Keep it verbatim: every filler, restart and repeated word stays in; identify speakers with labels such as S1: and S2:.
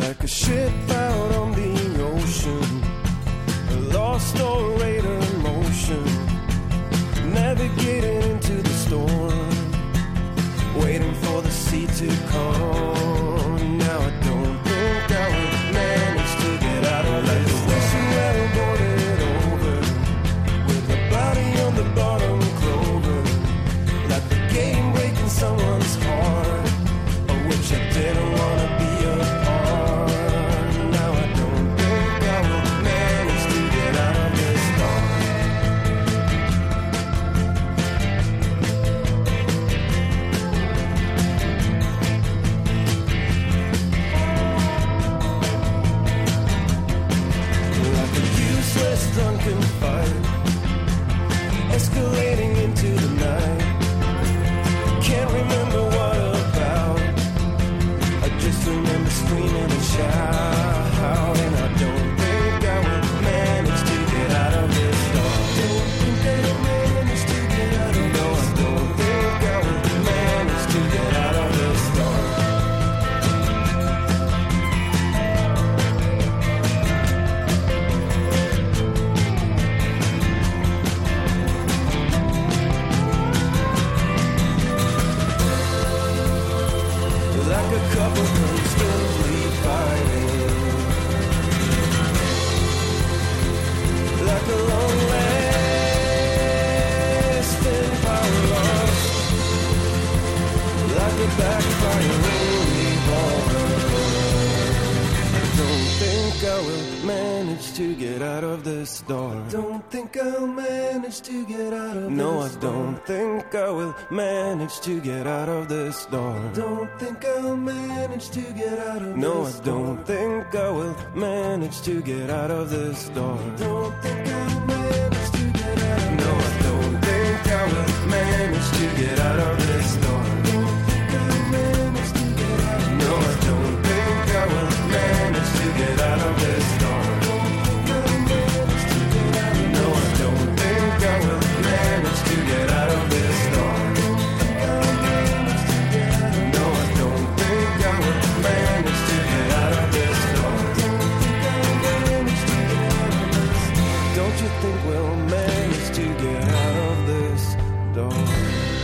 S1: like a ship out on the ocean, lost or radar in motion, navigating into the storm, waiting for the sea to calm. Now I don't think I would manage to get out of like this. Wishing that I boarded over with a body on the bottom clover, like the game breaking someone's heart, of which I didn't want to be a part. Now I don't think I will manage to get out of this dark. Like a useless drunken fight, escalating into the night. Can't remember what about, I just remember screaming and shouting. I don't think I will manage to get out of this dark. Don't think I'll manage to get out of this. No, I don't think I will manage to get out of this dark. Like a couple constantly fighting, like a long lasting power lost, like a backfiring revolver. I don't think I will manage to get out of this door. I don't think I'll manage to get out of no, this door. No, I don't think I will manage to get out of this door. Don't think I'll manage to get out of no, this door. No, I don't think I will manage to get out of this door. Don't think I'll manage to get out of no, I don't think I will manage to get out of this door. Don't think I'll manage to get out of no, I don't think I will manage to get out of this door. No, I don't think I will manage to get out of this door. No, I don't think I will manage to get out of this door. Don't you think we'll manage to get out of this door?